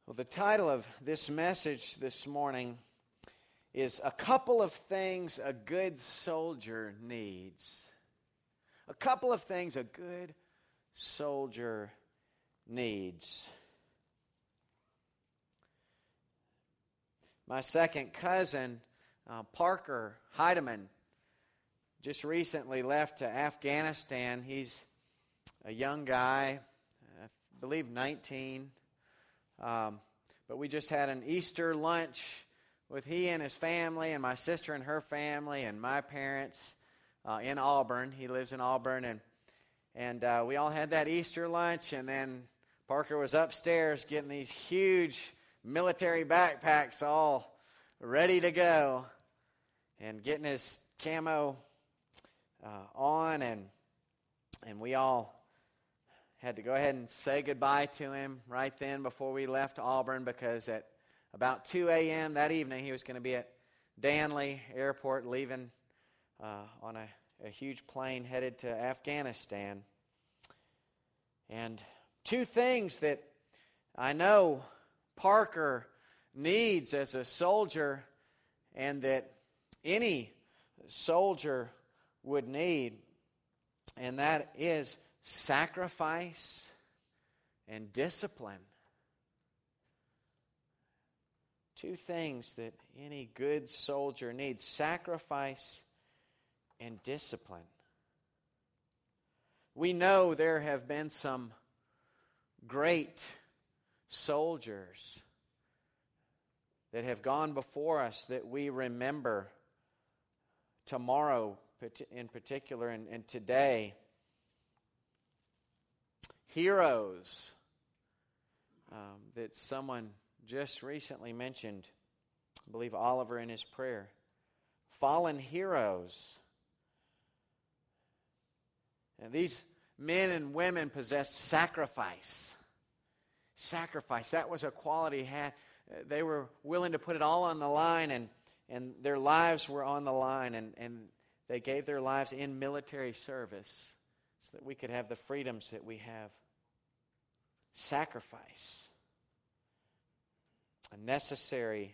Well, the title of this message this morning is A Couple of Things a Good Soldier Needs. A couple of things a good soldier needs. My second cousin, Parker Heidemann, just recently left to Afghanistan. He's a young guy, I believe 19. But we just had an Easter lunch with he and his family and my sister and her family and my parents in Auburn. He lives in Auburn, and we all had that Easter lunch, and then Parker was upstairs getting these huge military backpacks all ready to go and getting his camo on, and we all had to go ahead and say goodbye to him right then before we left Auburn, because at about 2 a.m. that evening he was going to be at Danley Airport leaving on a huge plane headed to Afghanistan. And two things that I know Parker needs as a soldier and that any soldier would need, and that is sacrifice and discipline. Two things that any good soldier needs: sacrifice and discipline. We know there have been some great soldiers that have gone before us that we remember tomorrow in particular and today. Heroes that someone just recently mentioned, I believe Oliver in his prayer. Fallen heroes. And these men and women possessed sacrifice. Sacrifice, that was a quality he had. They were willing to put it all on the line, and their lives were on the line, and they gave their lives in military service so that we could have the freedoms that we have. Sacrifice, a necessary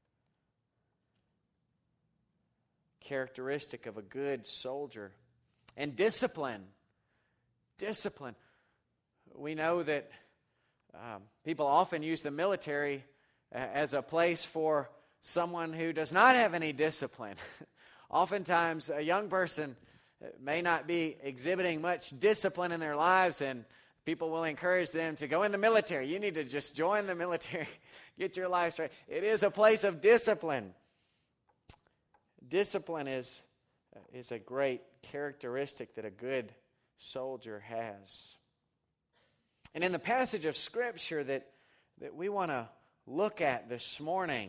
characteristic of a good soldier. And discipline. Discipline. We know that people often use the military as a place for someone who does not have any discipline. Oftentimes, a young person may not be exhibiting much discipline in their lives, and people will encourage them to go in the military. You need to just join the military, get your life straight. It is a place of discipline. Discipline is a great characteristic that a good soldier has. And in the passage of Scripture that we want to look at this morning,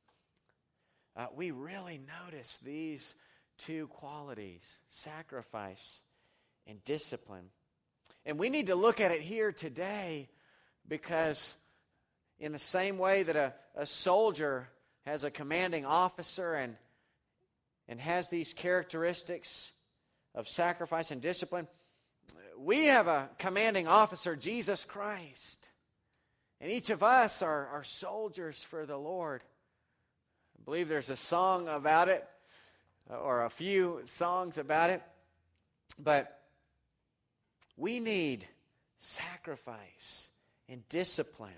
we really notice these two qualities: sacrifice and discipline. And we need to look at it here today, because in the same way that a soldier has a commanding officer and has these characteristics of sacrifice and discipline, we have a commanding officer, Jesus Christ. And each of us are soldiers for the Lord. I believe there's a song about it, or a few songs about it, but we need sacrifice and discipline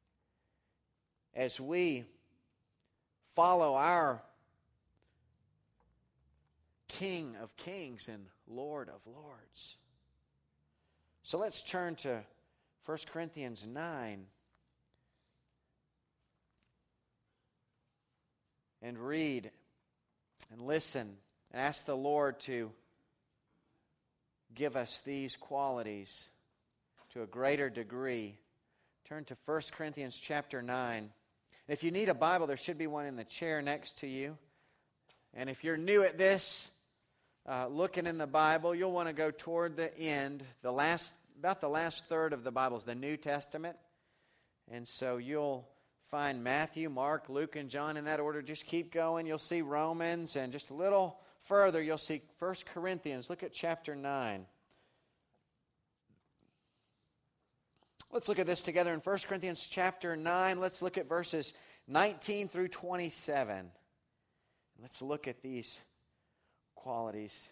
as we follow our King of Kings and Lord of Lords. So let's turn to 1 Corinthians 9 and read and listen and ask the Lord to give us these qualities to a greater degree. Turn to 1 Corinthians chapter 9. If you need a Bible, there should be one in the chair next to you. And if you're new at this, looking in the Bible, you'll want to go toward the end. About the last third of the Bible is the New Testament. And so you'll find Matthew, Mark, Luke, and John in that order. Just keep going. You'll see Romans, and just a little further, you'll see 1 Corinthians. Look at chapter 9. Let's look at this together in 1 Corinthians chapter 9. Let's look at verses 19 through 27. Let's look at these qualities.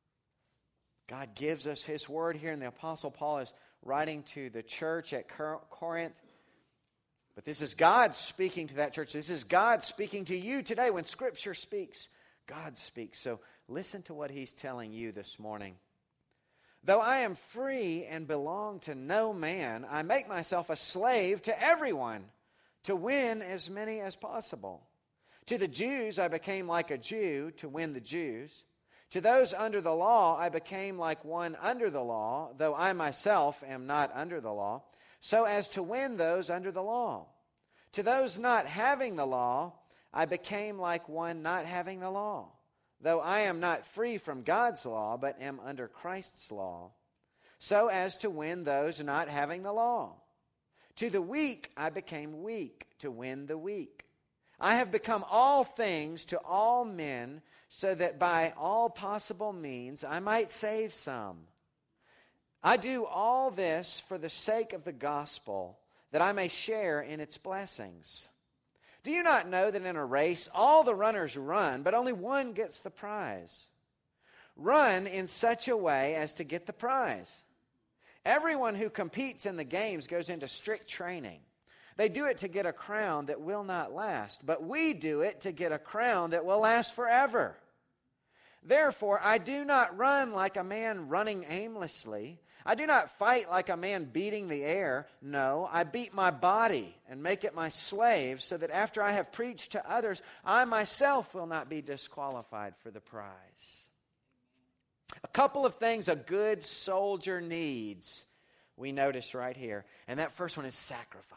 God gives us His Word here, and the Apostle Paul is writing to the church at Corinth. But this is God speaking to that church. This is God speaking to you today. When Scripture speaks, God speaks. So listen to what He's telling you this morning. Though I am free and belong to no man, I make myself a slave to everyone to win as many as possible. To the Jews I became like a Jew to win the Jews. To those under the law I became like one under the law, though I myself am not under the law, so as to win those under the law. To those not having the law I became like one not having the law, though I am not free from God's law, but am under Christ's law, so as to win those not having the law. To the weak I became weak to win the weak. I have become all things to all men, so that by all possible means I might save some. I do all this for the sake of the gospel, that I may share in its blessings. Do you not know that in a race all the runners run, but only one gets the prize? Run in such a way as to get the prize. Everyone who competes in the games goes into strict training. They do it to get a crown that will not last, but we do it to get a crown that will last forever. Therefore, I do not run like a man running aimlessly. I do not fight like a man beating the air. No, I beat my body and make it my slave, so that after I have preached to others, I myself will not be disqualified for the prize. A couple of things a good soldier needs, we notice right here. And that first one is sacrifice.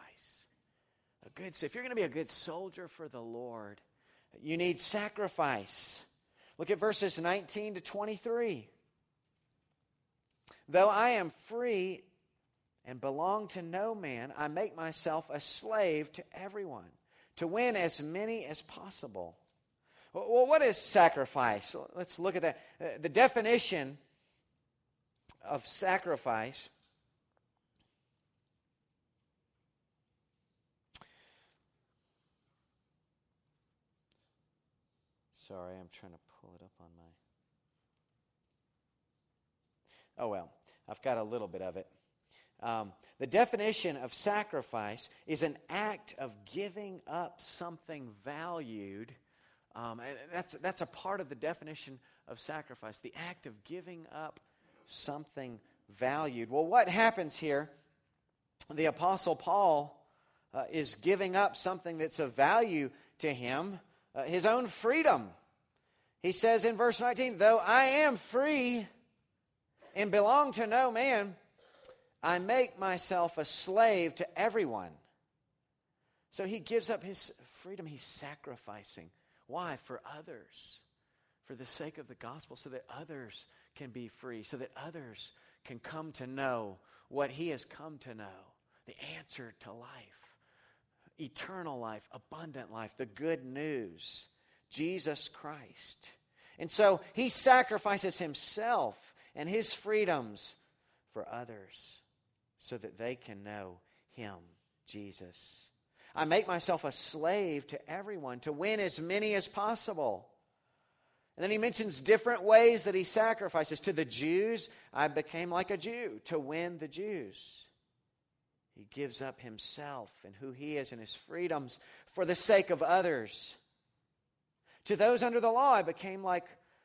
If you're going to be a good soldier for the Lord, you need sacrifice. Look at verses 19 to 23. Though I am free and belong to no man, I make myself a slave to everyone, to win as many as possible. Well, what is sacrifice? Let's look at that. The definition of sacrifice . Sorry, I'm trying to pull it up on my... Oh, well, I've got a little bit of it. The definition of sacrifice is an act of giving up something valued. That's a part of the definition of sacrifice, the act of giving up something valued. Well, what happens here? The Apostle Paul is giving up something that's of value to him, his own freedom. He says in verse 19, though I am free and belong to no man, I make myself a slave to everyone. So he gives up his freedom. He's sacrificing. Why? For others. For the sake of the gospel, so that others can be free, so that others can come to know what he has come to know. The answer to life. Eternal life, abundant life, the good news. Jesus Christ. And so he sacrifices himself and his freedoms for others so that they can know him, Jesus. I make myself a slave to everyone to win as many as possible. And then he mentions different ways that he sacrifices. To the Jews, I became like a Jew to win the Jews. He gives up himself and who he is and his freedoms for the sake of others. To those under the law, I became like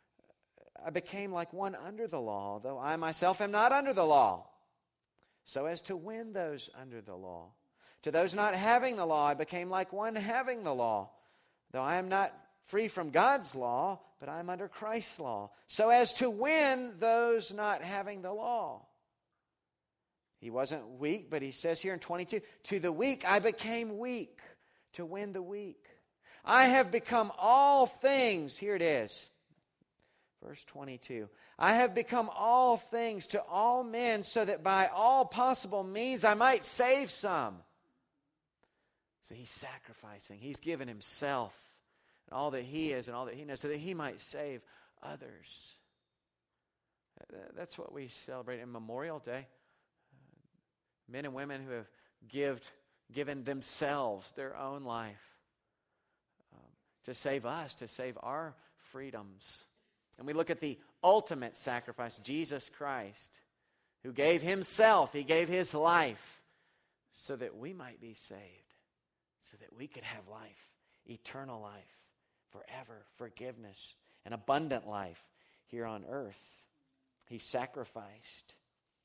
one under the law, though I myself am not under the law, so as to win those under the law. To those not having the law, I became like one having the law, though I am not free from God's law, but I am under Christ's law, so as to win those not having the law. He wasn't weak, but he says here in 22, to the weak I became weak to win the weak. I have become all things, here it is, verse 22. I have become all things to all men so that by all possible means I might save some. So he's sacrificing. He's given himself and all that he is and all that he knows so that he might save others. That's what we celebrate in Memorial Day. Men and women who have given themselves, their own life, to save us, to save our freedoms. And we look at the ultimate sacrifice, Jesus Christ, who gave himself, he gave his life so that we might be saved, so that we could have life, eternal life, forever, forgiveness, an abundant life here on earth. He sacrificed.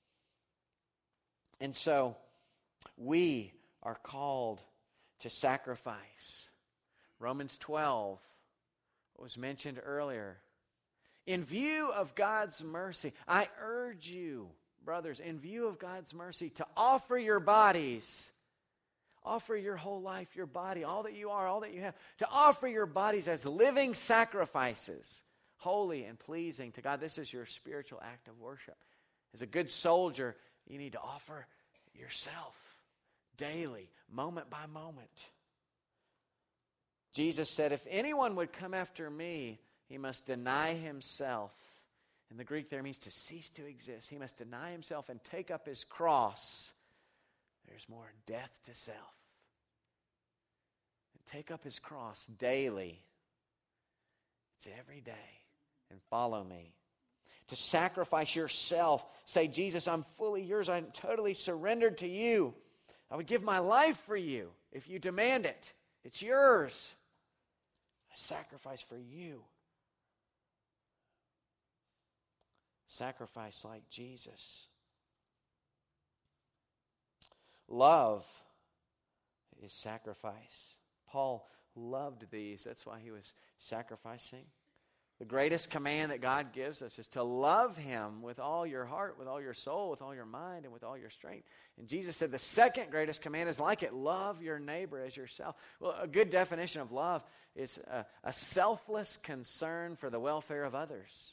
And so we are called to sacrifice. Romans 12 was mentioned earlier. In view of God's mercy, I urge you, brothers, in view of God's mercy, to offer your bodies, offer your whole life, your body, all that you are, all that you have, to offer your bodies as living sacrifices, holy and pleasing to God. This is your spiritual act of worship. As a good soldier, you need to offer yourself daily, moment by moment. Jesus said, if anyone would come after me, he must deny himself. And the Greek there means to cease to exist. He must deny himself and take up his cross. There's more death to self. And take up his cross daily. It's every day. And follow me. To sacrifice yourself. Say, Jesus, I'm fully yours. I'm totally surrendered to you. I would give my life for you if you demand it. It's yours. I sacrifice for you. Sacrifice like Jesus. Love is sacrifice. Paul loved these. That's why he was sacrificing. The greatest command that God gives us is to love him with all your heart, with all your soul, with all your mind, and with all your strength. And Jesus said the second greatest command is like it. Love your neighbor as yourself. Well, a good definition of love is a selfless concern for the welfare of others.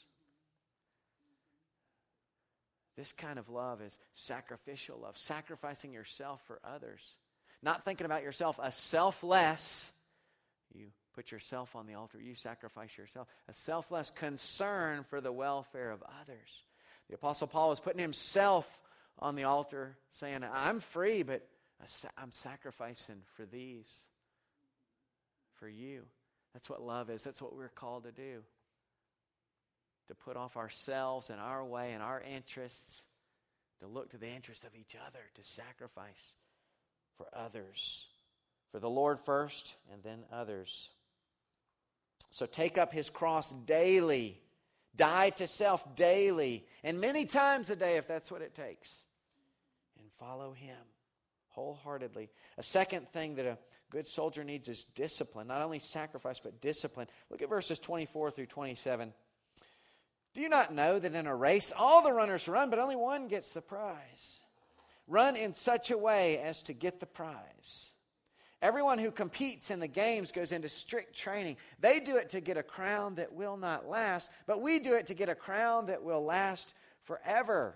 This kind of love is sacrificial love, sacrificing yourself for others. Not thinking about yourself, a selfless, you put yourself on the altar, you sacrifice yourself. A selfless concern for the welfare of others. The Apostle Paul was putting himself on the altar, saying, I'm free, but I'm sacrificing for these, for you. That's what love is. That's what we're called to do. To put off ourselves and our way and our interests, to look to the interests of each other, to sacrifice for others. For the Lord first, and then others. So take up his cross daily. Die to self daily. And many times a day, if that's what it takes. And follow him wholeheartedly. A second thing that a good soldier needs is discipline. Not only sacrifice, but discipline. Look at verses 24 through 27. Do you not know that in a race all the runners run, but only one gets the prize? Run in such a way as to get the prize. Everyone who competes in the games goes into strict training. They do it to get a crown that will not last, but we do it to get a crown that will last forever.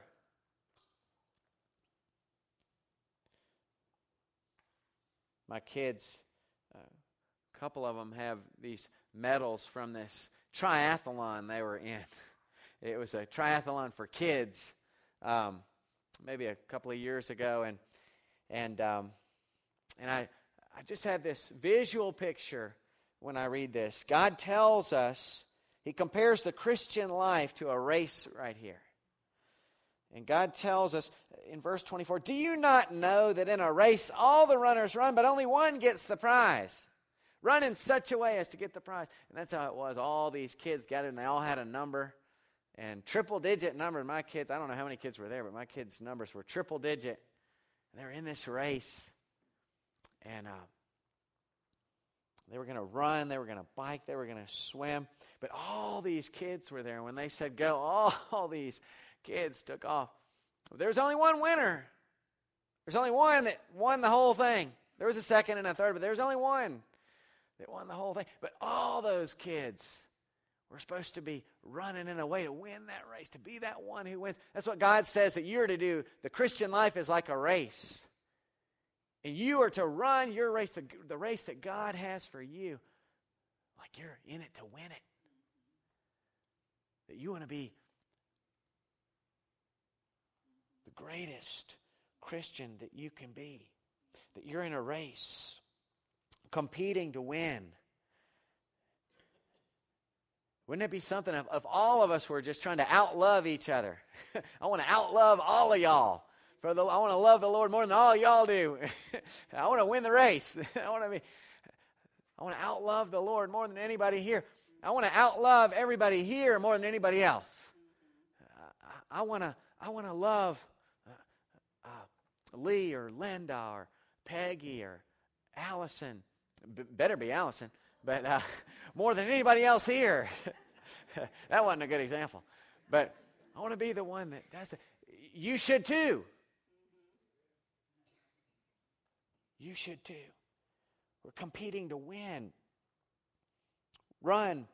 My kids, a couple of them have these medals from this triathlon they were in. It was a triathlon for kids, maybe a couple of years ago, and I just had this visual picture when I read this. God tells us, he compares the Christian life to a race right here. And God tells us in verse 24, do you not know that in a race all the runners run, but only one gets the prize? Run in such a way as to get the prize. And that's how it was. All these kids gathered, and they all had a number. And triple-digit number. My kids, I don't know how many kids were there, but my kids' numbers were triple-digit. And they were in this race. And they were going to run, they were going to bike, they were going to swim. But all these kids were there. When they said go, all these kids took off. There was only one winner. There's only one that won the whole thing. There was a second and a third, but there was only one that won the whole thing. But all those kids were supposed to be running in a way to win that race, to be that one who wins. That's what God says that you're to do. The Christian life is like a race. And you are to run your race, the race that God has for you, like you're in it to win it. That you want to be the greatest Christian that you can be. That you're in a race, competing to win. Wouldn't it be something if all of us were just trying to outlove each other? I want to outlove all of y'all. I want to love the Lord more than all y'all do. I want to win the race. I want to outlove the Lord more than anybody here. I want to outlove everybody here more than anybody else. I want to love Lee or Linda or Peggy or Allison. Better be Allison, but more than anybody else here. That wasn't a good example. But I want to be the one that does it. You should too. You should too. We're competing to win. Run.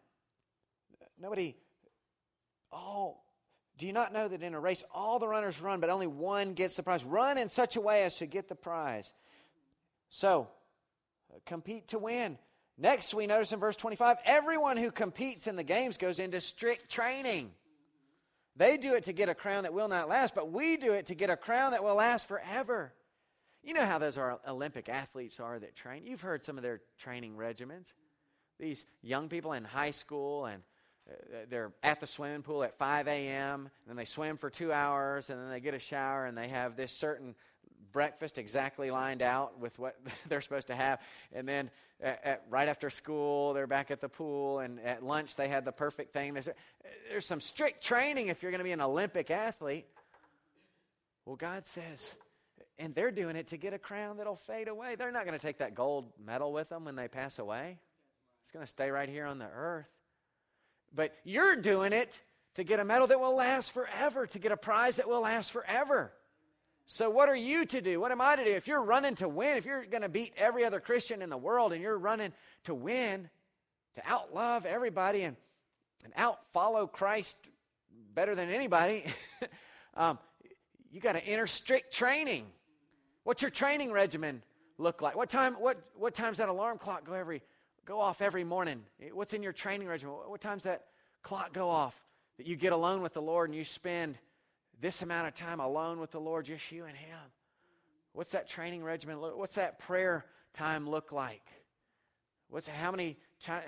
Do you not know that in a race all the runners run, but only one gets the prize? Run in such a way as to get the prize. So, compete to win. Next, we notice in verse 25, everyone who competes in the games goes into strict training. They do it to get a crown that will not last, but we do it to get a crown that will last forever. You know how those Olympic athletes are that train. You've heard some of their training regimens. These young people in high school, and they're at the swimming pool at 5 a.m., and then they swim for 2 hours, and then they get a shower, and they have this certain breakfast exactly lined out with what they're supposed to have. And then right after school, they're back at the pool, and at lunch, they had the perfect thing. There's some strict training if you're going to be an Olympic athlete. Well, God says, and they're doing it to get a crown that'll fade away. They're not going to take that gold medal with them when they pass away. It's going to stay right here on the earth. But you're doing it to get a medal that will last forever, to get a prize that will last forever. So what are you to do? What am I to do? If you're running to win, if you're going to beat every other Christian in the world and you're running to win, to outlove everybody and out-follow Christ better than anybody, you got to enter strict training. What's your training regimen look like? What time's that alarm clock go off every morning? What's in your training regimen? What time's that clock go off that you get alone with the Lord and you spend this amount of time alone with the Lord, just you and Him? What's that training regimen look? What's that prayer time look like? How many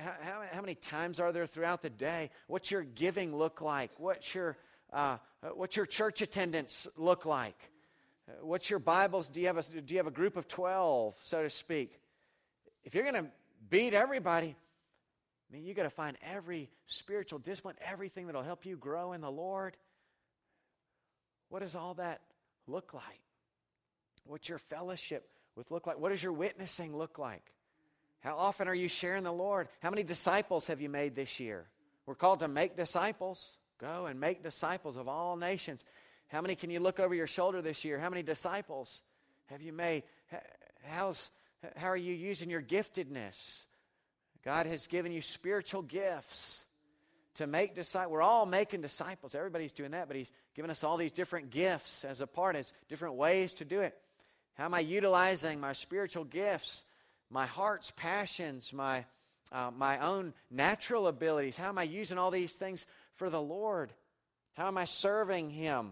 times are there throughout the day? What's your giving look like? What's your church attendance look like? What's your Bibles? Do you have a group of 12, so to speak? If you're going to beat everybody, you got to find every spiritual discipline, everything that'll help you grow in the Lord. What does all that look like? What's your fellowship look like? What does your witnessing look like? How often are you sharing the Lord? How many disciples have you made this year? We're called to make disciples. Go and make disciples of all nations. How many can you look over your shoulder this year? How many disciples have you made? How are you using your giftedness? God has given you spiritual gifts to make disciples. We're all making disciples. Everybody's doing that, but He's given us all these different gifts as different ways to do it. How am I utilizing my spiritual gifts, my heart's passions, my own natural abilities? How am I using all these things for the Lord? How am I serving Him?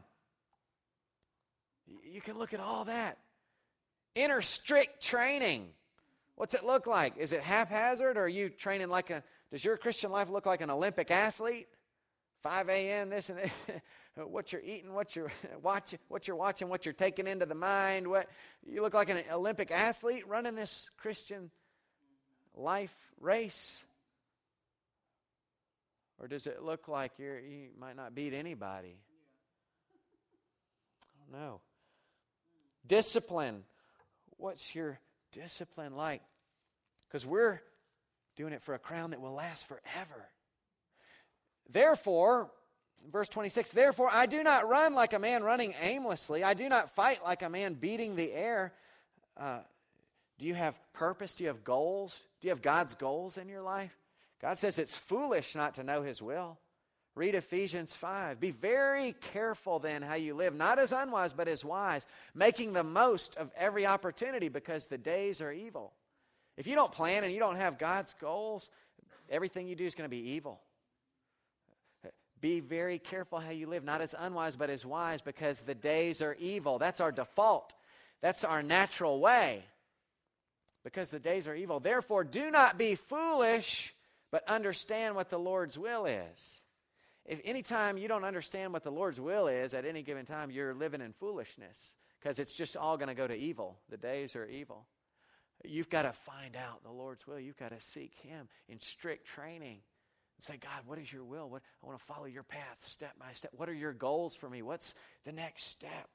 You can look at all that. Enter strict training. What's it look like? Is it haphazard, or are you training does your Christian life look like an Olympic athlete? 5 a.m., this and that. What you're eating, what you're watching, what you're taking into the mind. You look like an Olympic athlete running this Christian life race? Or does it look like you might not beat anybody? I don't know. Discipline. What's your discipline like? Because we're doing it for a crown that will last forever. Therefore, verse 26, therefore I do not run like a man running aimlessly. I do not fight like a man beating the air. Do you have purpose? Do you have goals? Do you have God's goals in your life? God says it's foolish not to know His will. Read Ephesians 5. Be very careful then how you live, not as unwise, but as wise, making the most of every opportunity because the days are evil. If you don't plan and you don't have God's goals, everything you do is going to be evil. Be very careful how you live, not as unwise, but as wise, because the days are evil. That's our default. That's our natural way. Because the days are evil. Therefore, do not be foolish, but understand what the Lord's will is. If any time you don't understand what the Lord's will is at any given time, you're living in foolishness, because it's just all going to go to evil. The days are evil. You've got to find out the Lord's will. You've got to seek Him in strict training. And say, God, what is your will? I want to follow your path step by step. What are your goals for me? What's the next step?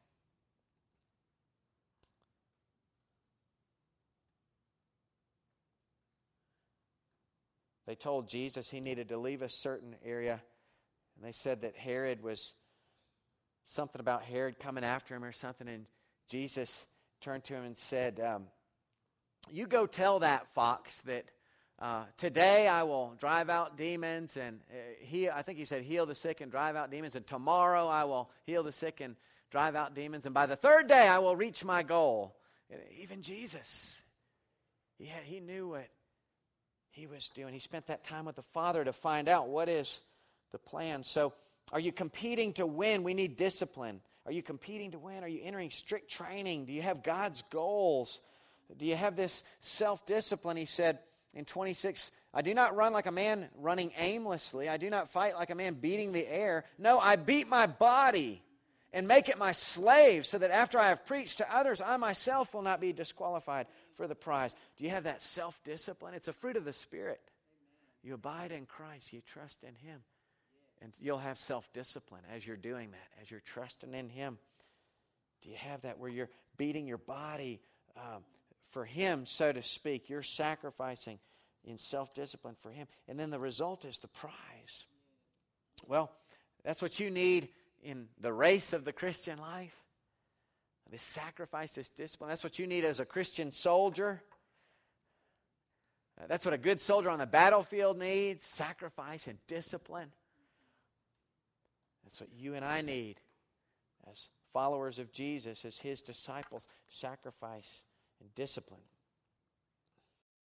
They told Jesus he needed to leave a certain area. And they said that Herod was, something about Herod coming after him or something. And Jesus turned to him and said, you go tell that fox that today I will drive out demons, and I think he said heal the sick and drive out demons, and tomorrow I will heal the sick and drive out demons, and by the third day I will reach my goal. Even Jesus, he knew what he was doing. He spent that time with the Father to find out what is the plan. So are you competing to win? We need discipline. Are you competing to win? Are you entering strict training? Do you have God's goals? Do you have this self-discipline? He said in 26, I do not run like a man running aimlessly. I do not fight like a man beating the air. No, I beat my body and make it my slave, so that after I have preached to others, I myself will not be disqualified for the prize. Do you have that self-discipline? It's a fruit of the Spirit. You abide in Christ. You trust in Him. And you'll have self-discipline as you're doing that, as you're trusting in Him. Do you have that where you're beating your body for Him, so to speak? You're sacrificing in self-discipline for Him. And then the result is the prize. Well, that's what you need in the race of the Christian life. This sacrifice, this discipline. That's what you need as a Christian soldier. That's what a good soldier on the battlefield needs. Sacrifice and discipline. That's what you and I need as followers of Jesus, as His disciples. Sacrifice and discipline.